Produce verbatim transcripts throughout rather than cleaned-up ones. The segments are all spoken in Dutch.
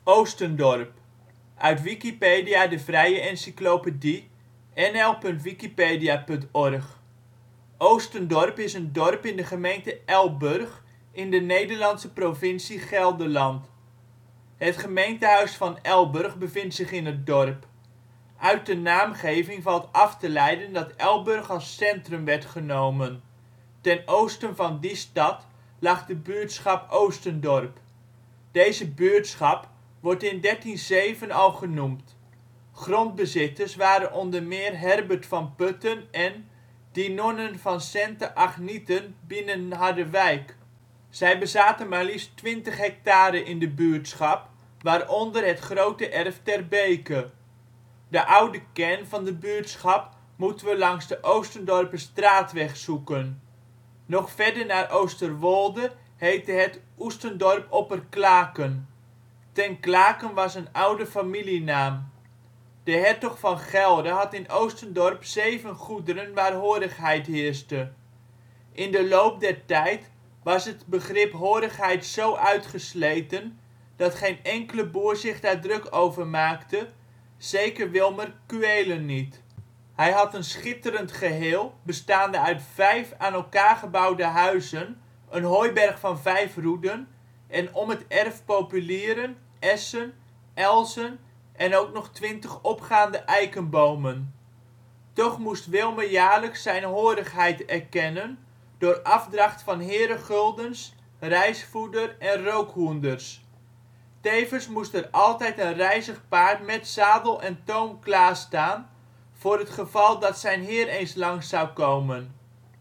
Oostendorp, uit Wikipedia, de vrije encyclopedie. N L punt wikipedia punt org. Oostendorp is een dorp in de gemeente Elburg, in de Nederlandse provincie Gelderland. Het gemeentehuis van Elburg bevindt zich in het dorp. Uit de naamgeving valt af te leiden dat Elburg als centrum werd genomen. Ten oosten van die stad lag de buurtschap Oostendorp. Deze buurtschap wordt in dertien zeven al genoemd. Grondbezitters waren onder meer Herbert van Putten en Die nonnen van Sente Agnieten binnen Harderwijck. Zij bezaten maar liefst twintig hectare in de buurtschap, waaronder het grote erf Ter Beke. De oude kern van de buurtschap moeten we langs de Oostendorperstraatweg zoeken. Nog verder naar Oosterwolde heette het Oestendorp Opperklaken. Ten Klaken was een oude familienaam. De hertog van Gelre had in Oostendorp zeven goederen waar horigheid heerste. In de loop der tijd was het begrip horigheid zo uitgesleten, dat geen enkele boer zich daar druk over maakte, zeker Wilmer Kuelen niet. Hij had een schitterend geheel, bestaande uit vijf aan elkaar gebouwde huizen, een hooiberg van vijf roeden en om het erf populieren, essen, elzen en ook nog twintig opgaande eikenbomen. Toch moest Wilmer jaarlijks zijn horigheid erkennen door afdracht van herenguldens, rijstvoeder en rookhoenders. Tevens moest er altijd een rijzig paard met zadel en toom klaarstaan, voor het geval dat zijn heer eens langs zou komen.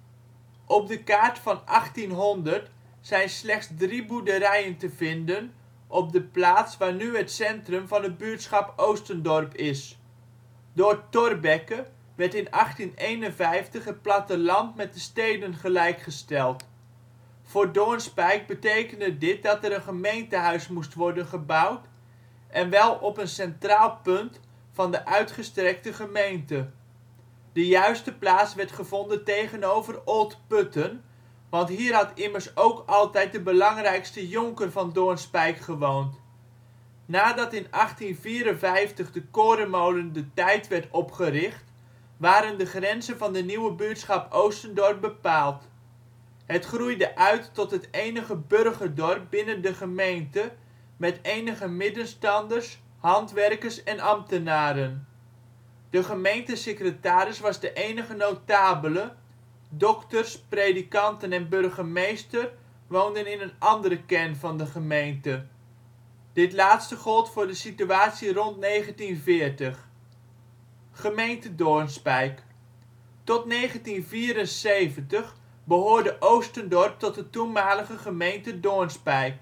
Op de kaart van achttienhonderd zijn slechts drie boerderijen te vinden op de plaats waar nu het centrum van het buurtschap Oostendorp is. Door Thorbecke werd in achttien eenenvijftig het platteland met de steden gelijkgesteld. Voor Doornspijk betekende dit dat er een gemeentehuis moest worden gebouwd, en wel op een centraal punt van de uitgestrekte gemeente. De juiste plaats werd gevonden tegenover Old Putten, want hier had immers ook altijd de belangrijkste jonker van Doornspijk gewoond. Nadat in achttien vierenvijftig de korenmolen De Tijd werd opgericht, waren de grenzen van de nieuwe buurtschap Oostendorp bepaald. Het groeide uit tot het enige burgerdorp binnen de gemeente, met enige middenstanders, handwerkers en ambtenaren. De gemeentesecretaris was de enige notabele, dokters, predikanten en burgemeester woonden in een andere kern van de gemeente. Dit laatste gold voor de situatie rond negentien veertig. Gemeente Doornspijk. Tot negentien vierenzeventig behoorde Oostendorp tot de toenmalige gemeente Doornspijk.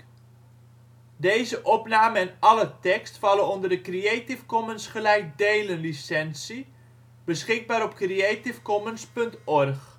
Deze opname en alle tekst vallen onder de Creative Commons gelijk delen licentie, beschikbaar op creativecommons punt org.